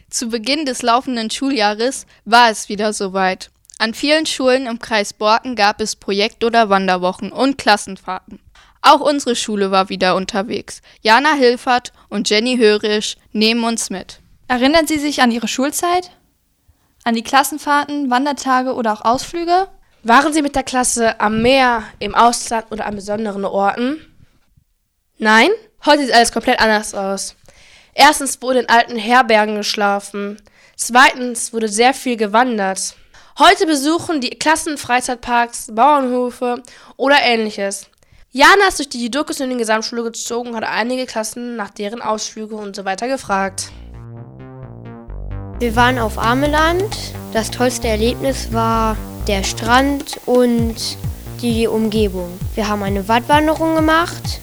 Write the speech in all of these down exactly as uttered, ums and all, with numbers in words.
Zu Beginn des laufenden Schuljahres war es wieder soweit. An vielen Schulen im Kreis Borken gab es Projekt- oder Wanderwochen und Klassenfahrten. Auch unsere Schule war wieder unterwegs. Jana Hilfert und Jenny Hörisch nehmen uns mit. Erinnern Sie sich an Ihre Schulzeit? An die Klassenfahrten, Wandertage oder auch Ausflüge? Waren Sie mit der Klasse am Meer, im Ausland oder an besonderen Orten? Nein? Heute sieht alles komplett anders aus. Erstens wurde in alten Herbergen geschlafen. Zweitens wurde sehr viel gewandert. Heute besuchen die Klassen Freizeitparks, Bauernhöfe oder ähnliches. Jana ist durch die Judokus in die Gesamtschule gezogen und hat einige Klassen nach deren Ausflüge und so weiter gefragt. Wir waren auf Ameland. Das tollste Erlebnis war der Strand und die Umgebung. Wir haben eine Wattwanderung gemacht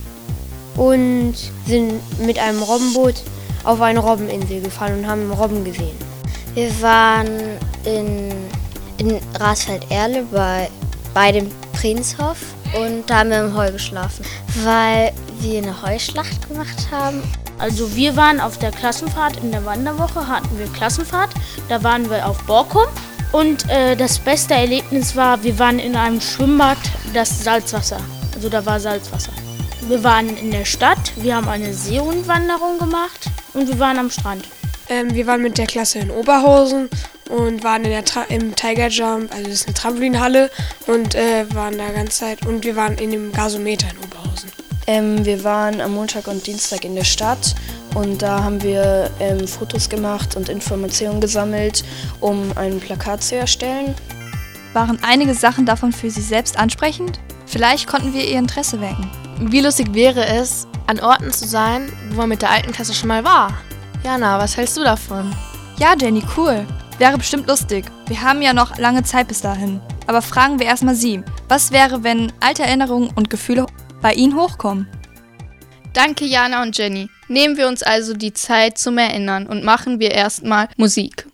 und sind mit einem Robbenboot auf eine Robbeninsel gefahren und haben Robben gesehen. Wir waren in, in Rasfeld-Erle bei, bei dem Prinzhof und da haben wir im Heu geschlafen, weil wir eine Heuschlacht gemacht haben. Also wir waren auf der Klassenfahrt, in der Wanderwoche hatten wir Klassenfahrt, da waren wir auf Borkum und äh, das beste Erlebnis war, wir waren in einem Schwimmbad, das Salzwasser, also da war Salzwasser. Wir waren in der Stadt, wir haben eine Seehundwanderung gemacht und wir waren am Strand. Ähm, wir waren mit der Klasse in Oberhausen und waren in der Tra- im Tiger Jump, also das ist eine Trampolinhalle und äh, waren da ganze Zeit und wir waren in dem Gasometer in Oberhausen. Ähm, wir waren am Montag und Dienstag in der Stadt und da haben wir ähm, Fotos gemacht und Informationen gesammelt, um ein Plakat zu erstellen. Waren einige Sachen davon für Sie selbst ansprechend? Vielleicht konnten wir Ihr Interesse wecken. Wie lustig wäre es, an Orten zu sein, wo man mit der alten Klasse schon mal war? Jana, was hältst du davon? Ja, Jenny, cool. Wäre bestimmt lustig. Wir haben ja noch lange Zeit bis dahin. Aber fragen wir erstmal Sie. Was wäre, wenn alte Erinnerungen und Gefühle bei Ihnen hochkommen? Danke Jana und Jenny. Nehmen wir uns also die Zeit zum Erinnern und machen wir erstmal Musik.